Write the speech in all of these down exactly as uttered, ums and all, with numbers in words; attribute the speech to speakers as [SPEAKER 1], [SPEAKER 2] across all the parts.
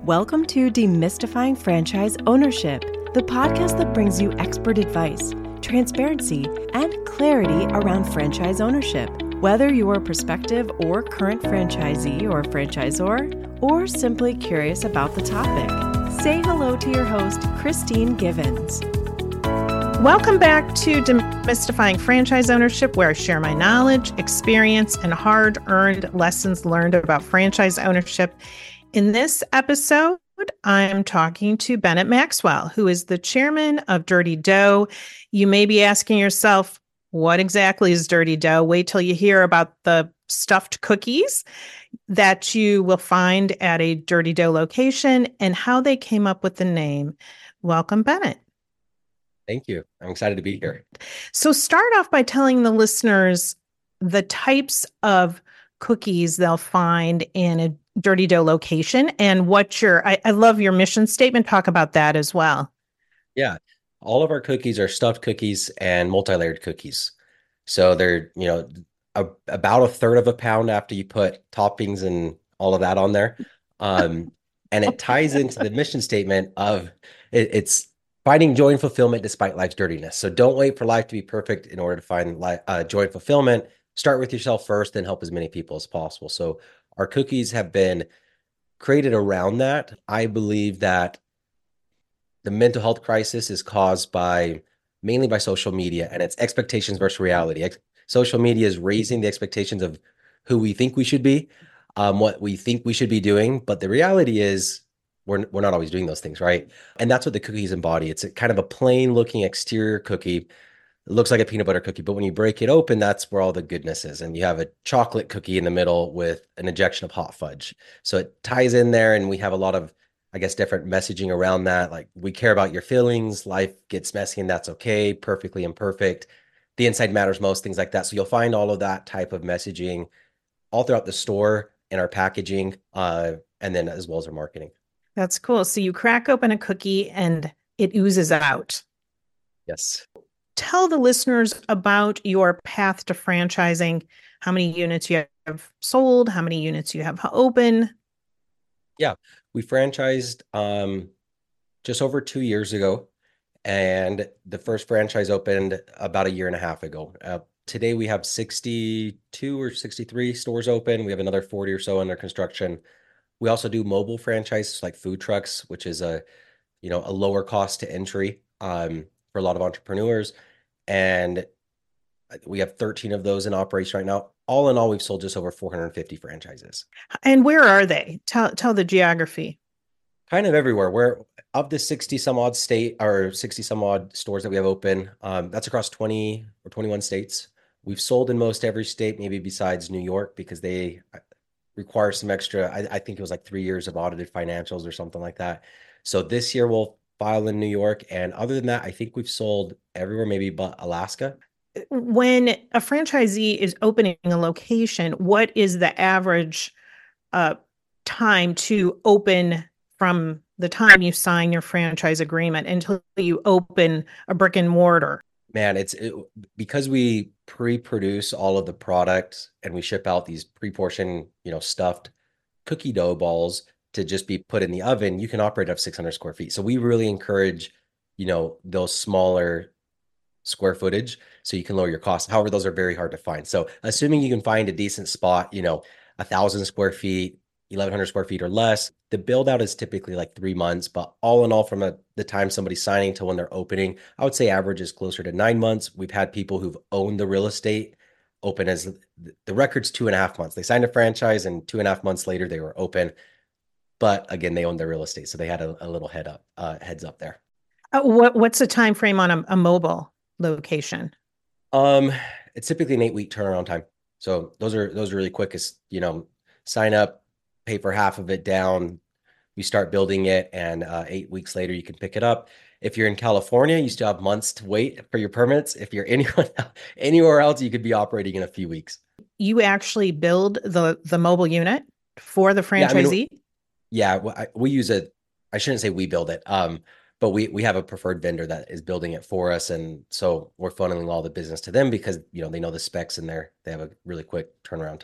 [SPEAKER 1] Welcome to Demystifying Franchise Ownership, the podcast that brings you expert advice, transparency, and clarity around franchise ownership. Whether you're a prospective or current franchisee or franchisor, or simply curious about the topic, say hello to your host, Christine Givens.
[SPEAKER 2] Welcome back to Demystifying Franchise Ownership, where I share my knowledge, experience, and hard-earned lessons learned about franchise ownership. In this episode, I'm talking to Bennett Maxwell, who is the chairman of Dirty Dough. You may be asking yourself, what exactly is Dirty Dough? Wait till you hear about the stuffed cookies that you will find at a Dirty Dough location and how they came up with the name. Welcome, Bennett.
[SPEAKER 3] Thank you. I'm excited to be here.
[SPEAKER 2] So start off by telling the listeners the types of cookies they'll find in a Dirty Dough location and what your, I, I love your mission statement. Talk about that as well.
[SPEAKER 3] Yeah. All of our cookies are stuffed cookies and multi-layered cookies. So they're, you know, a, about a third of a pound after you put toppings and all of that on there. Um, and it ties into the mission statement of it, it's finding joy and fulfillment despite life's dirtiness. So don't wait for life to be perfect in order to find life, uh, joy and fulfillment. Start with yourself first and help as many people as possible. So our cookies have been created around that. I believe that the mental health crisis is caused by mainly by social media and its expectations versus reality. Ex- social media is raising the expectations of who we think we should be, um, what we think we should be doing. But the reality is we're, we're not always doing those things, right? And that's what the cookies embody. It's a kind of a plain looking exterior cookie. It looks like a peanut butter cookie, but when you break it open, that's where all the goodness is. And you have a chocolate cookie in the middle with an injection of hot fudge. So it ties in there, and we have a lot of, I guess, different messaging around that. Like, we care about your feelings. Life gets messy, and that's okay. Perfectly imperfect. The inside matters most, things like that. So you'll find all of that type of messaging all throughout the store, in our packaging, uh, and then as well as our marketing.
[SPEAKER 2] That's cool. So you crack open a cookie and it oozes out.
[SPEAKER 3] Yes.
[SPEAKER 2] Tell the listeners about your path to franchising, how many units you have sold, how many units you have open.
[SPEAKER 3] Yeah, we franchised um, just over two years ago, and the first franchise opened about a year and a half ago. Uh, today we have sixty-two or sixty-three stores open. We have another forty or so under construction. We also do mobile franchises like food trucks, which is a, you know, a lower cost to entry um, for a lot of entrepreneurs. And we have thirteen of those in operation right now. All in all, we've sold just over four hundred fifty franchises.
[SPEAKER 2] And where are they? Tell tell the geography.
[SPEAKER 3] Kind of everywhere. We're of the sixty some odd state or sixty some odd stores that we have open. Um, that's across twenty or twenty-one states. We've sold in most every state, maybe besides New York, because they require some extra. I, I think it was like three years of audited financials or something like that. So this year we'll file in New York. And other than that, I think we've sold everywhere, maybe but Alaska.
[SPEAKER 2] When a franchisee is opening a location, what is the average uh, time to open from the time you sign your franchise agreement until you open a brick and mortar?
[SPEAKER 3] Man, it's it, because we pre-produce all of the products and we ship out these pre-portioned, you know, stuffed cookie dough balls to just be put in the oven. You can operate up six hundred square feet. So we really encourage, you know, those smaller square footage so you can lower your costs. However, those are very hard to find. So assuming you can find a decent spot, you know, a thousand square feet, eleven hundred square feet or less, the build out is typically like three months. But all in all, from a, the time somebody's signing to when they're opening, I would say average is closer to nine months. We've had people who've owned the real estate open as the record's two and a half months. They signed a franchise and two and a half months later they were open. But again, they owned their real estate, so they had a, a little head up, uh, heads up there.
[SPEAKER 2] Uh, what what's the time frame on a, a mobile location?
[SPEAKER 3] Um, it's typically an eight week turnaround time. So those are those are really quick. Is you know, sign up, pay for half of it down. We start building it, and uh, eight weeks later you can pick it up. If you're in California, you still have months to wait for your permits. If you're anyone anywhere else, you could be operating in a few weeks.
[SPEAKER 2] You actually build the the mobile unit for the franchisee?
[SPEAKER 3] Yeah, I mean, yeah, we use it. I shouldn't say we build it, um, but we we have a preferred vendor that is building it for us, and so we're funneling all the business to them because you know they know the specs and they're they have a really quick turnaround time.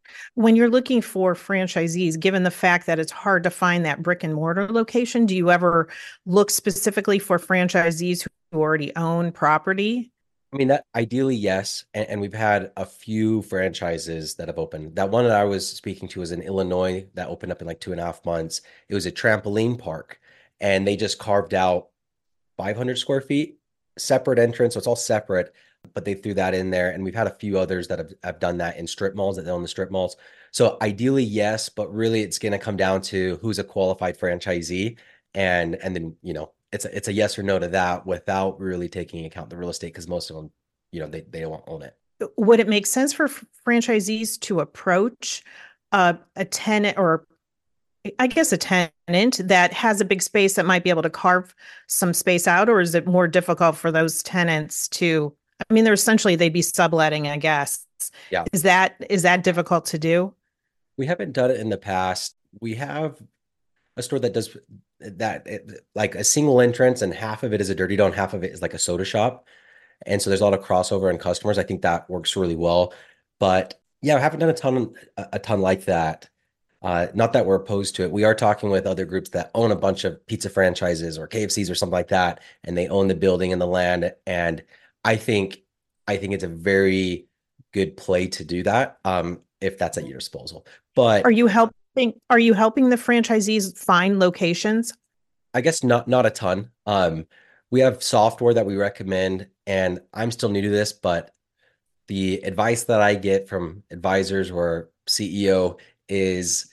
[SPEAKER 2] When you're looking for franchisees, given the fact that it's hard to find that brick and mortar location, do you ever look specifically for franchisees who already own property?
[SPEAKER 3] I mean, that ideally, yes. And, and we've had a few franchises that have opened. That one that I was speaking to was in Illinois that opened up in like two and a half months. It was a trampoline park, and they just carved out five hundred square feet, separate entrance. So it's all separate, but they threw that in there. And we've had a few others that have, have done that in strip malls that own the strip malls. So ideally, yes, but really it's going to come down to who's a qualified franchisee. And, and then, you know, it's a, it's a yes or no to that without really taking into account the real estate because most of them, you know, they, they don't own it.
[SPEAKER 2] Would it make sense for f- franchisees to approach uh, a tenant or I guess a tenant that has a big space that might be able to carve some space out, or is it more difficult for those tenants to, I mean, they're essentially they'd be subletting, I guess.
[SPEAKER 3] Yeah.
[SPEAKER 2] Is that is that difficult to do?
[SPEAKER 3] We haven't done it in the past. We have a store that does that, it, like a single entrance, and half of it is a Dirty Dough, half of it is like a soda shop. And so there's a lot of crossover in customers. I think that works really well. But yeah, I haven't done a ton, a ton like that. Uh, not that we're opposed to it. We are talking with other groups that own a bunch of pizza franchises or K F Cs or something like that, and they own the building and the land. And I think, I think it's a very good play to do that, um, if that's at your disposal. But
[SPEAKER 2] Are you helping are you helping the franchisees find locations?
[SPEAKER 3] I guess not not a ton. Um, we have software that we recommend, and I'm still new to this, but the advice that I get from advisors or C E O is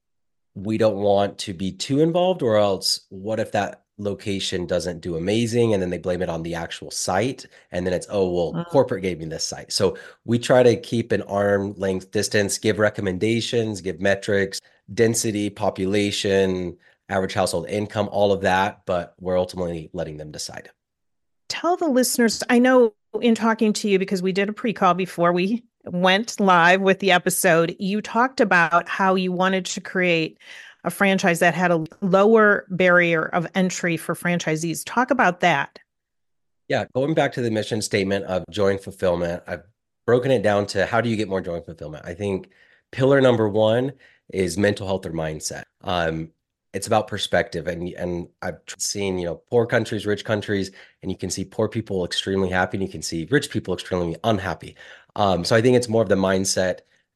[SPEAKER 3] we don't want to be too involved, or else what if that location doesn't do amazing and then they blame it on the actual site and then it's, oh, well,
[SPEAKER 2] Mm.
[SPEAKER 3] corporate gave me this site. So we try to keep an arm length distance, give recommendations, give metrics, density, population, average household income, all of that, but we're ultimately letting them decide.
[SPEAKER 2] Tell the listeners, I know in talking to you, because we did a pre-call before we went live with the episode, you talked about how you wanted to create a franchise that had a lower barrier of entry for franchisees. Talk about that.
[SPEAKER 3] Yeah, going back to the mission statement of joy and fulfillment, I've broken it down to how do you get more joy and fulfillment? I think pillar number one is mental health or mindset. Um, it's about perspective, and and I've seen, you know, poor countries, rich countries, and you can see poor people extremely happy, and you can see rich people extremely unhappy. Um, so I think it's more of the mindset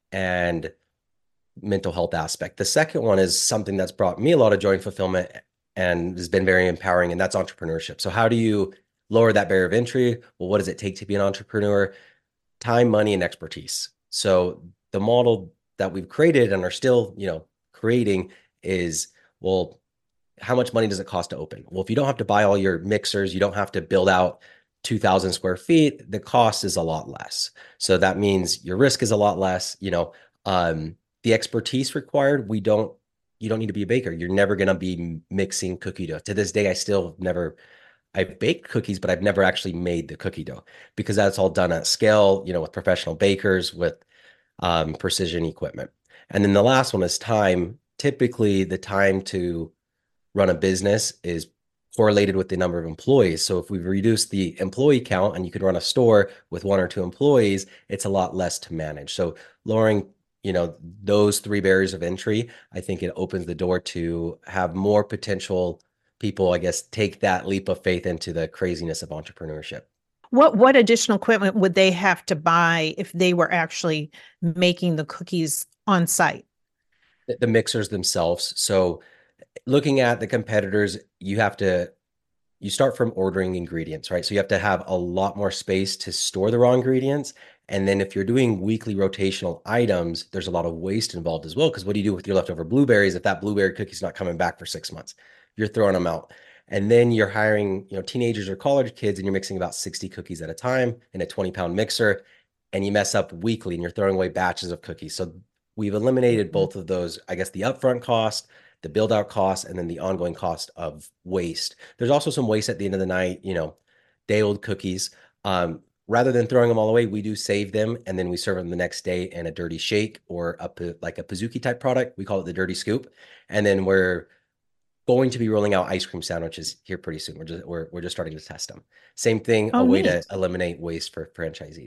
[SPEAKER 3] and mental health aspect. The second one is something that's brought me a lot of joy and fulfillment and has been very empowering, and that's entrepreneurship. So how do you lower that barrier of entry? Well, what does it take to be an entrepreneur? Time, money, and expertise. So the model that we've created and are still, you know, creating is, well, how much money does it cost to open? Well, if you don't have to buy all your mixers, you don't have to build out two thousand square feet, the cost is a lot less. So that means your risk is a lot less, you know, um, the expertise required, we don't, you don't need to be a baker. You're never going to be mixing cookie dough. To this day, I still never, I've baked cookies, but I've never actually made the cookie dough because that's all done at scale, you know, with professional bakers, with um, precision equipment. And then the last one is time. Typically, the time to run a business is correlated with the number of employees. So if we've reduced the employee count and you could run a store with one or two employees, it's a lot less to manage. So lowering, you know, those three barriers of entry, I think it opens the door to have more potential people, I guess, take that leap of faith into the craziness of entrepreneurship.
[SPEAKER 2] What what additional equipment would they have to buy if they were actually making the cookies on site?
[SPEAKER 3] The, the mixers themselves. So looking at the competitors, you have to, you start from ordering ingredients, right? So you have to have a lot more space to store the raw ingredients. And then if you're doing weekly rotational items, there's a lot of waste involved as well. Because what do you do with your leftover blueberries if that blueberry cookie's not coming back for six months? You're throwing them out. And then you're hiring, you know, teenagers or college kids, and you're mixing about sixty cookies at a time in a twenty pound mixer, and you mess up weekly and you're throwing away batches of cookies. So we've eliminated both of those, I guess, the upfront cost, the build out cost, and then the ongoing cost of waste. There's also some waste at the end of the night, you know, day old cookies. Um, rather than throwing them all away, we do save them and then we serve them the next day in a dirty shake or a, like a Pizookie type product. We call it the dirty scoop. And then we're going to be rolling out ice cream sandwiches here pretty soon. We're just, we're, we're just starting to test them. Same thing,
[SPEAKER 2] Oh,
[SPEAKER 3] a way
[SPEAKER 2] neat.
[SPEAKER 3] to eliminate waste for franchisees.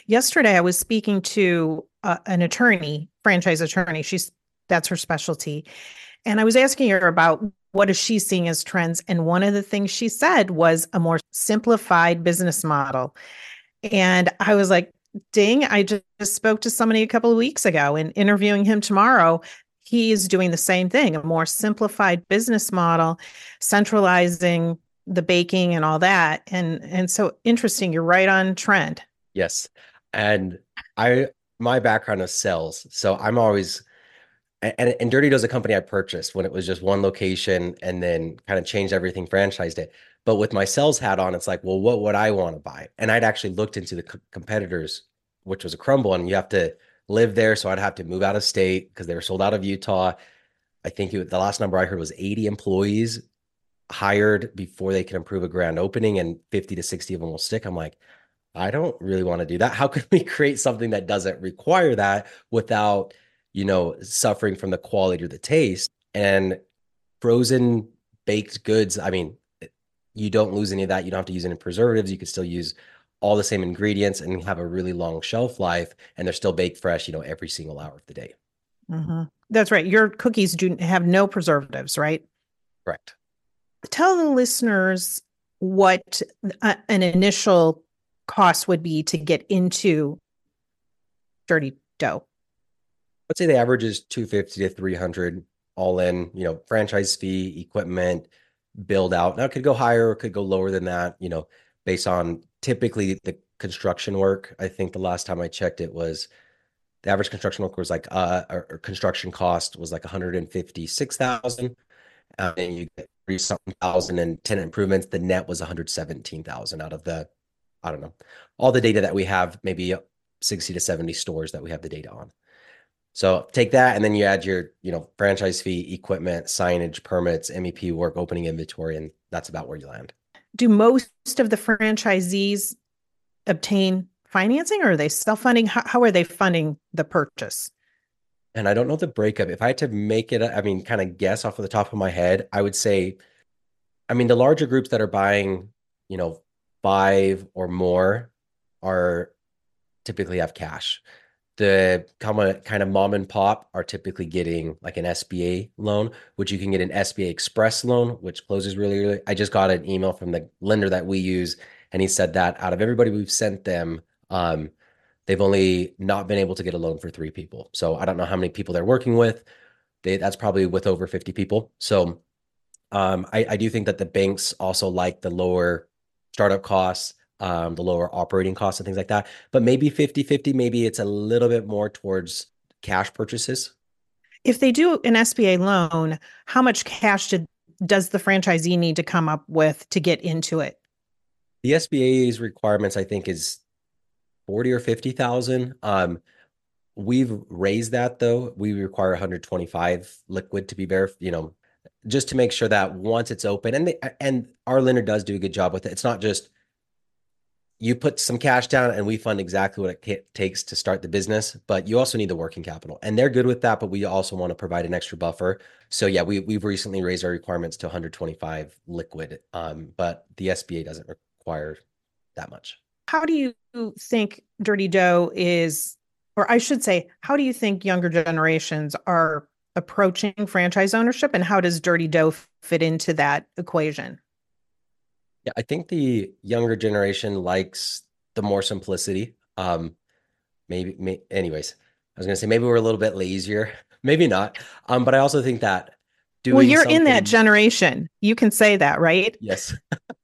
[SPEAKER 2] Yesterday, I was speaking to uh, an attorney, franchise attorney. She's that's her specialty. And I was asking her about what is she seeing as trends. And one of the things she said was a more simplified business model. And I was like, ding, I just spoke to somebody a couple of weeks ago and interviewing him tomorrow. He is doing the same thing, a more simplified business model, centralizing the baking and all that. And and so interesting, you're right on trend.
[SPEAKER 3] Yes. And I, my background is sales. So I'm always, and, and Dirty Dough is a company I purchased when it was just one location and then kind of changed everything, franchised it. But with my sales hat on, it's like, well, what would I want to buy? And I'd actually looked into the co- competitors, which was a Crumble, and you have to live there. So I'd have to move out of state because they were sold out of Utah. I think it, the last number I heard was eighty employees hired before they can approve a grand opening, and fifty to sixty of them will stick. I'm like, I don't really want to do that. How can we create something that doesn't require that without, you know, suffering from the quality or the taste? And frozen baked goods, I mean, you don't lose any of that. You don't have to use any preservatives. You can still use all the same ingredients and have a really long shelf life, and they're still baked fresh, you know, every single hour of the day.
[SPEAKER 2] Mm-hmm. That's right. Your cookies do have no preservatives, right?
[SPEAKER 3] Correct.
[SPEAKER 2] Tell the listeners what a, an initial cost would be to get into Dirty Dough.
[SPEAKER 3] Let's say the average is two fifty to three hundred all in, you know, franchise fee, equipment, build out. Now it could go higher or it could go lower than that, you know, based on typically the construction work. I think the last time I checked it was the average construction work was like uh or, or construction cost was like one hundred fifty-six thousand. Uh, and you get three something thousand and tenant improvements. The net was one hundred seventeen thousand out of the, I don't know, all the data that we have, maybe sixty to seventy stores that we have the data on. So take that, and then you add your, you know, franchise fee, equipment, signage, permits, M E P work, opening inventory, and that's about where you land.
[SPEAKER 2] Do most of the franchisees obtain financing, or are they self-funding? How, how are they funding the purchase?
[SPEAKER 3] And I don't know the breakup. If I had to make it, I mean, kind of guess off of the top of my head, I would say, I mean, the larger groups that are buying, you know, five or more are typically have cash. The kind of mom and pop are typically getting like an S B A loan, which you can get an S B A Express loan, which closes really early. I just got an email from the lender that we use, and he said that out of everybody we've sent them, um, they've only not been able to get a loan for three people. So I don't know how many people they're working with. They, that's probably with over fifty people. So um, I, I do think that the banks also like the lower startup costs, um, the lower operating costs and things like that. But maybe fifty fifty, maybe it's a little bit more towards cash purchases.
[SPEAKER 2] If they do an S B A loan, how much cash did, does the franchisee need to come up with to get into it?
[SPEAKER 3] The S B A's requirements, I think, is forty or fifty thousand. Um, we've raised that though. We require one hundred twenty-five liquid to be verified, you know, just to make sure that once it's open, and they, and our lender does do a good job with it. It's not just you put some cash down and we fund exactly what it takes to start the business, but you also need the working capital, and they're good with that. But we also want to provide an extra buffer. So yeah, we, we've recently raised our requirements to one hundred twenty-five liquid, um, but the S B A doesn't require that much.
[SPEAKER 2] How do you think Dirty Dough is, or I should say, how do you think younger generations are approaching franchise ownership, and how does Dirty Dough fit into that equation?
[SPEAKER 3] Yeah, I think the younger generation likes the more simplicity. Um, maybe, may, anyways, I was gonna say maybe we're a little bit lazier, maybe not. Um, but I also think that doing
[SPEAKER 2] well, you're
[SPEAKER 3] something...
[SPEAKER 2] in that generation. You can say that, right?
[SPEAKER 3] Yes.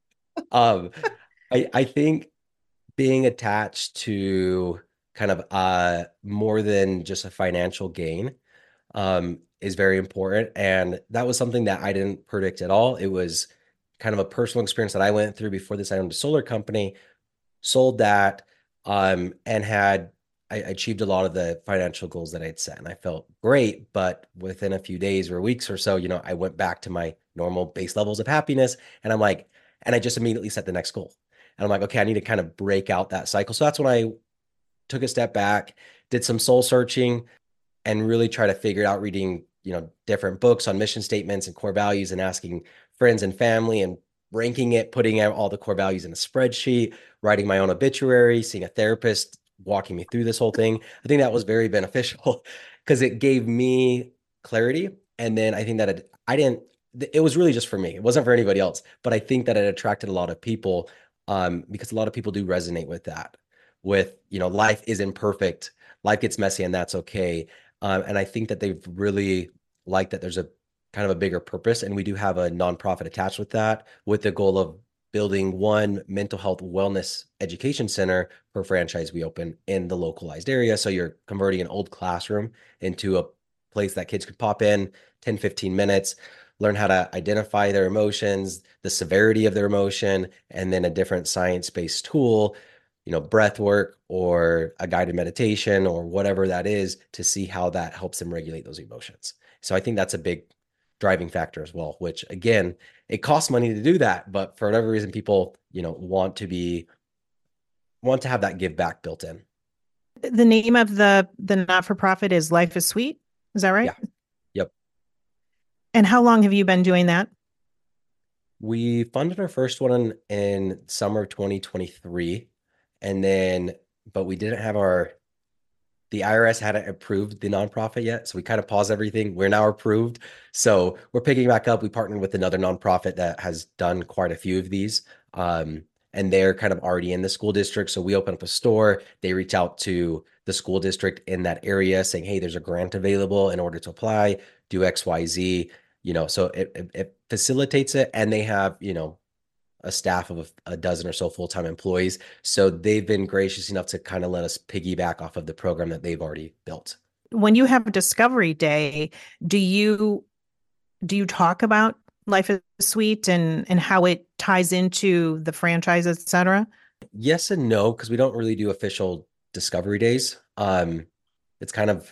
[SPEAKER 3] um, I I think being attached to kind of uh more than just a financial gain um is very important, and that was something that I didn't predict at all. It was kind of a personal experience that I went through before this. I owned a solar company, sold that, um, and had I achieved a lot of the financial goals that I'd set, and I felt great. But within a few days or weeks or so, you know, I went back to my normal base levels of happiness, and I'm like, and I just immediately set the next goal, and I'm like, okay, I need to kind of break out that cycle. So that's when I took a step back, did some soul searching, and really try to figure it out, reading, you know, different books on mission statements and core values, and asking friends and family and ranking it, putting out all the core values in a spreadsheet, writing my own obituary, seeing a therapist walking me through this whole thing. I think that was very beneficial because it gave me clarity. And then I think that it, I didn't, it was really just for me. It wasn't for anybody else, but I think that it attracted a lot of people um, because a lot of people do resonate with that, with, you know, life is imperfect, life gets messy, and that's okay. Um, and I think that they've really liked that there's a kind of a bigger purpose. And we do have a nonprofit attached with that, with the goal of building one mental health wellness education center per franchise we open in the localized area. So you're converting an old classroom into a place that kids could pop in ten, fifteen minutes, learn how to identify their emotions, the severity of their emotion, and then a different science-based tool, you know, breath work or a guided meditation or whatever that is, to see how that helps them regulate those emotions. So I think that's a big driving factor as well, which again, it costs money to do that, but for whatever reason, people, you know, want to be, want to have that give back built in.
[SPEAKER 2] The name of the the not-for-profit is Life is Sweet. Is that right?
[SPEAKER 3] Yeah. Yep.
[SPEAKER 2] And how long have you been doing that?
[SPEAKER 3] We funded our first one in, in summer of twenty twenty-three. And then, but we didn't have our, the I R S hadn't approved the nonprofit yet. So we kind of paused everything. We're now approved. So we're picking back up. We partnered with another nonprofit that has done quite a few of these. Um, and they're kind of already in the school district. So we open up a store. They reach out to the school district in that area saying, hey, there's a grant available in order to apply, do X, Y, Z, you know, so it, it, it facilitates it. And they have, you know, a staff of a, a dozen or so full-time employees. So they've been gracious enough to kind of let us piggyback off of the program that they've already built.
[SPEAKER 2] When you have a Discovery Day, do you do you talk about Life is Sweet and and how it ties into the franchise, et cetera?
[SPEAKER 3] Yes and no, because we don't really do official Discovery Days. Um, it's kind of,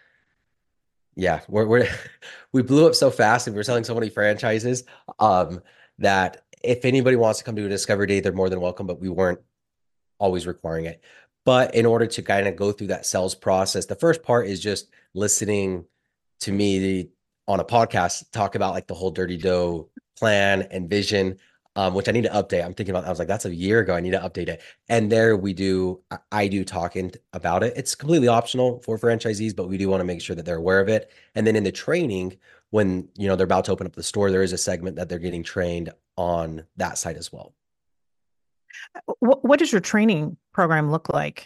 [SPEAKER 3] yeah, we're, we're we blew up so fast and we we're selling so many franchises um, that if anybody wants to come to a Discovery Day, they're more than welcome, but we weren't always requiring it. But in order to kind of go through that sales process, the first part is just listening to me on a podcast talk about like the whole Dirty Dough plan and vision, um, which I need to update. I'm thinking about, I was like, that's a year ago. I need to update it. And there we do, I do talking about it. It's completely optional for franchisees, but we do want to make sure that they're aware of it. And then in the training, when, you know, they're about to open up the store, there is a segment that they're getting trained on that side as well.
[SPEAKER 2] What, what does your training program look like?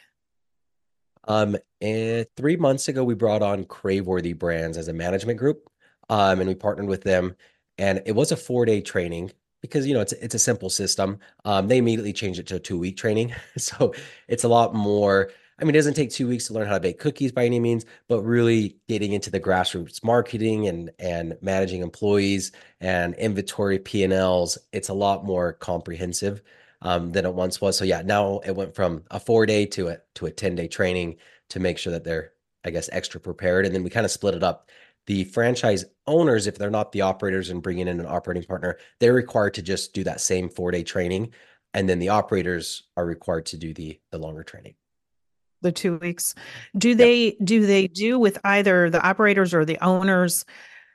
[SPEAKER 3] Um, and three months ago, we brought on Craveworthy Brands as a management group, um, and we partnered with them. And it was a four-day training because, you know, it's it's a simple system. Um, they immediately changed it to a two-week training, so it's a lot more. I mean, it doesn't take two weeks to learn how to bake cookies by any means, but really getting into the grassroots marketing and and managing employees and inventory P and Ls. It's a lot more comprehensive um, than it once was. So yeah, now it went from a four day to a to a ten day training to make sure that they're, I guess, extra prepared. And then we kind of split it up. The franchise owners, if they're not the operators and bringing in an operating partner, they're required to just do that same four day training. And then the operators are required to do the the longer training.
[SPEAKER 2] The two weeks. Do they yep. do they do with either the operators or the owners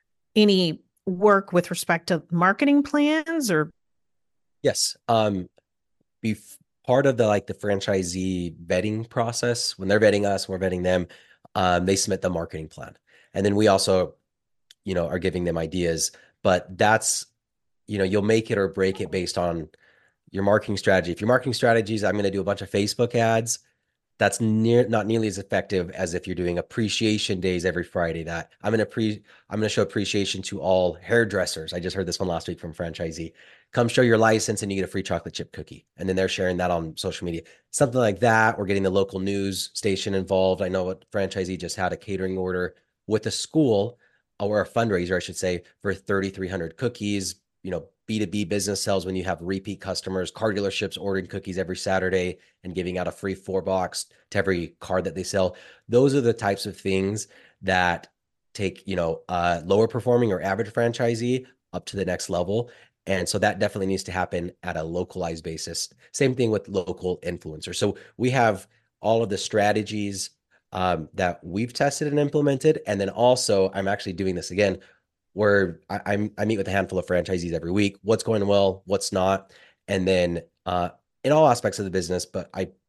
[SPEAKER 2] any work with respect to marketing plans or?
[SPEAKER 3] Yes. Um, be part of the like the franchisee vetting process. When they're vetting us, we're vetting them. Um, they submit the marketing plan, and then we also, you know, are giving them ideas. But that's, you know, you'll make it or break it based on your marketing strategy. If your marketing strategy is, I'm going to do a bunch of Facebook ads, that's near not nearly as effective as if you're doing appreciation days every Friday. That I'm gonna pre I'm gonna show appreciation to all hairdressers. I just heard this one last week from a franchisee. Come show your license and you get a free chocolate chip cookie. And then they're sharing that on social media. Something like that. We're getting the local news station involved. I know what franchisee just had a catering order with a school or a fundraiser, I should say, for thirty-three hundred cookies. You know, B two B business sells when you have repeat customers, car dealerships ordering cookies every Saturday and giving out a free four box to every card that they sell. Those are the types of things that take, you know, uh, lower performing or average franchisee up to the next level. And so that definitely needs to happen at a localized basis. Same thing with local influencers. So we have all of the strategies um, that we've tested and implemented. And then also I'm actually doing this again where I, I'm, I meet with a handful of franchisees every week, what's going well, what's not. And then uh, in all aspects of the business, but I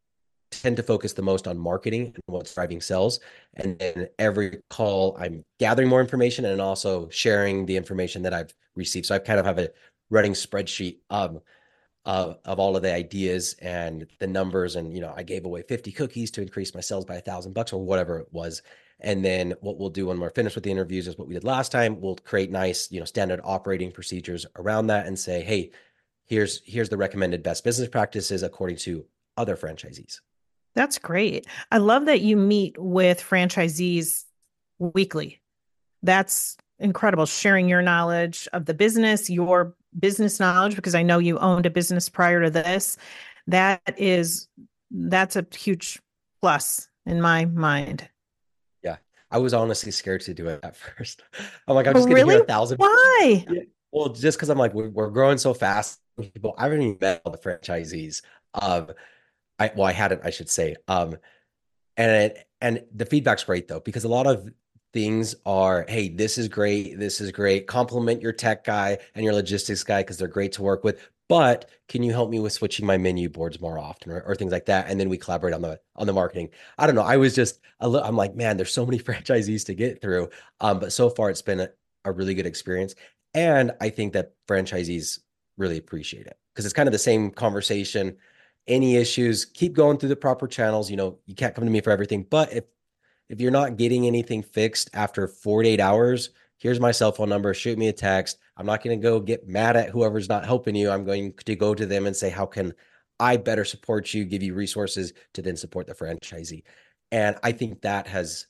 [SPEAKER 3] tend to focus the most on marketing and what's driving sales. And then every call, I'm gathering more information and also sharing the information that I've received. So I kind of have a running spreadsheet of, of, of all of the ideas and the numbers. And, you know, I gave away fifty cookies to increase my sales by a thousand bucks or whatever it was. And then what we'll do when we're finished with the interviews is what we did last time. We'll create nice, you know, standard operating procedures around that and say, hey, here's, here's the recommended best business practices according to other franchisees.
[SPEAKER 2] That's great. I love that you meet with franchisees weekly. That's incredible. Sharing your knowledge of the business, your business knowledge, because I know you owned a business prior to this. That is, that's a huge plus in my mind.
[SPEAKER 3] Yeah. I was honestly scared to do it at first. I'm like, I'm
[SPEAKER 2] Oh,
[SPEAKER 3] just going to
[SPEAKER 2] really?
[SPEAKER 3] hear a thousand.
[SPEAKER 2] Why?
[SPEAKER 3] Yeah. Well, just because I'm like, we're, we're growing so fast. People, I haven't even met all the franchisees. Um, I, well, I hadn't, I should say. Um, and it, and the feedback's great though, because a lot of things are, hey, this is great, this is great. Compliment your tech guy and your logistics guy because they're great to work with. But can you help me with switching my menu boards more often, or, or things like that? And then we collaborate on the on the marketing. I don't know. I was just a little, I'm like, man, there's so many franchisees to get through. Um, but so far, it's been a, a really good experience, and I think that franchisees really appreciate it because it's kind of the same conversation. Any issues, keep going through the proper channels. You know, you can't come to me for everything, but if if you're not getting anything fixed after forty-eight hours, here's my cell phone number, shoot me a text. I'm not going to go get mad at whoever's not helping you. I'm going to go to them and say, how can I better support you, give you resources to then support the franchisee? And I think that has,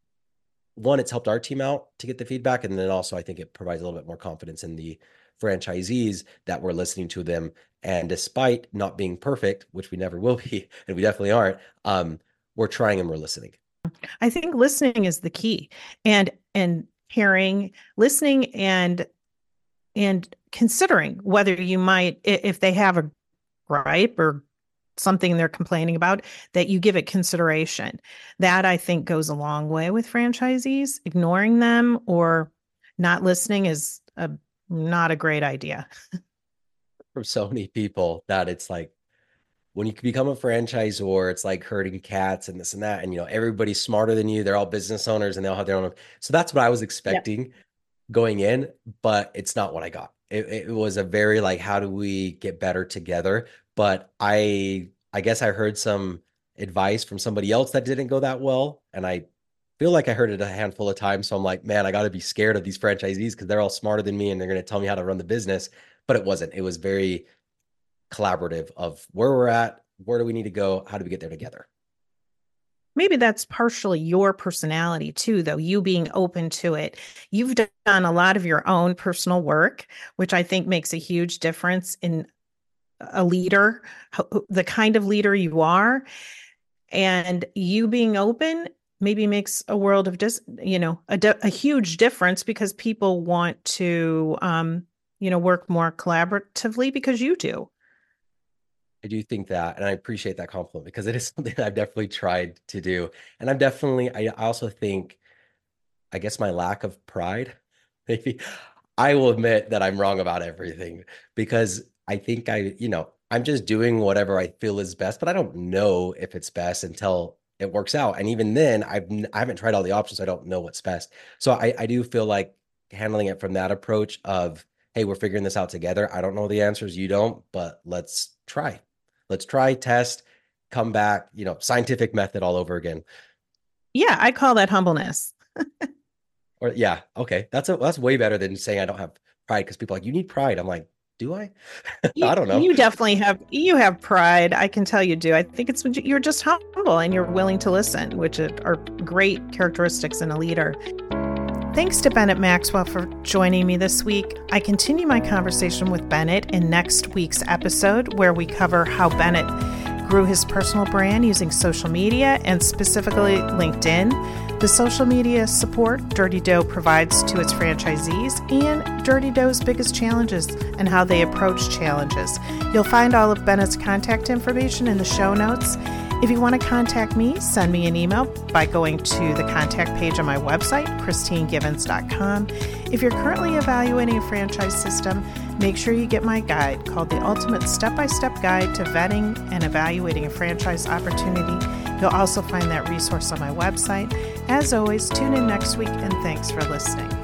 [SPEAKER 3] one, it's helped our team out to get the feedback. And then also I think it provides a little bit more confidence in the franchisees that we're listening to them. And despite not being perfect, which we never will be, and we definitely aren't, um, we're trying and we're listening.
[SPEAKER 2] I think listening is the key, and and hearing, listening, and and considering whether you might, if they have a gripe or something they're complaining about, that you give it consideration. That I think goes a long way with franchisees. Ignoring them or not listening is a not a great idea.
[SPEAKER 3] From so many people that it's like, when you become a franchisor, it's like herding cats and this and that. And, you know, everybody's smarter than you. They're all business owners and they all have their own. So that's what I was expecting yep. going in, but it's not what I got. It, it was a very like, how do we get better together? But I, I guess I heard some advice from somebody else that didn't go that well. And I feel like I heard it a handful of times. So I'm like, man, I got to be scared of these franchisees because they're all smarter than me and they're going to tell me how to run the business. But it wasn't. It was very collaborative of where we're at, where do we need to go, how do we get there together?
[SPEAKER 2] Maybe that's partially your personality too, though, you being open to it. You've done a lot of your own personal work, which I think makes a huge difference in a leader, the kind of leader you are. And you being open maybe makes a world of, dis, you know, a, a huge difference because people want to, um, you know, work more collaboratively because you do.
[SPEAKER 3] I do think that, and I appreciate that compliment because it is something I've definitely tried to do. And I'm definitely, I also think, I guess my lack of pride, maybe I will admit that I'm wrong about everything because I think I, you know, I'm just doing whatever I feel is best, but I don't know if it's best until it works out. And even then I've, I haven't tried all the options. So I don't know what's best. So I, I do feel like handling it from that approach of, hey, we're figuring this out together. I don't know the answers. You don't, but let's try. Let's try, test, come back, you know, scientific method all over again.
[SPEAKER 2] Yeah, I call that humbleness.
[SPEAKER 3] Or yeah, okay. That's a, that's way better than saying I don't have pride because people are like, you need pride. I'm like, do I? I don't know.
[SPEAKER 2] You definitely have, you have pride. I can tell you do. I think it's, you're just humble and you're willing to listen, which are great characteristics in a leader. Thanks to Bennett Maxwell for joining me this week. I continue my conversation with Bennett in next week's episode, where we cover how Bennett grew his personal brand using social media and specifically LinkedIn, the social media support Dirty Dough provides to its franchisees, and Dirty Dough's biggest challenges and how they approach challenges. You'll find all of Bennett's contact information in the show notes. If you want to contact me, send me an email by going to the contact page on my website, christine givens dot com. If you're currently evaluating a franchise system, make sure you get my guide called The Ultimate Step-by-Step Guide to Vetting and Evaluating a Franchise Opportunity. You'll also find that resource on my website. As always, tune in next week, and thanks for listening.